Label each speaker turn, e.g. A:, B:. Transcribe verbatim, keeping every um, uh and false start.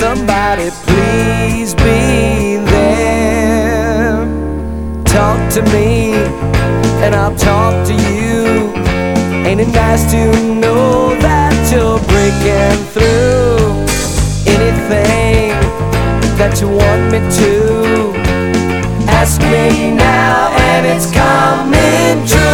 A: somebody please be there. Talk to me and I'll talk to you. Ain't it nice to know that you're breaking through? Anything that you want me to, ask me now and it's coming true.